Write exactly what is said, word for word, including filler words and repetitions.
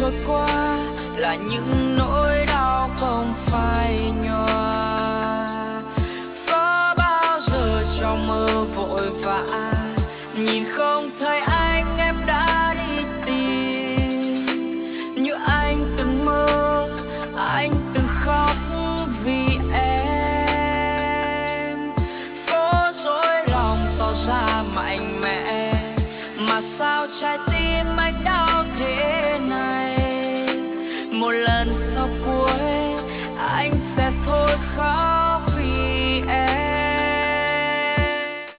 trôi qua là những nỗi đau không phai nhòa. Có bao giờ trong mơ vội vã nhìn không thấy anh em đã đi tìm, như anh từng mơ, anh từng khóc vì em. Cố dối lòng tỏ ra mạnh mẽ, mà sao trái tim anh đau thế này. Một lần sau cuối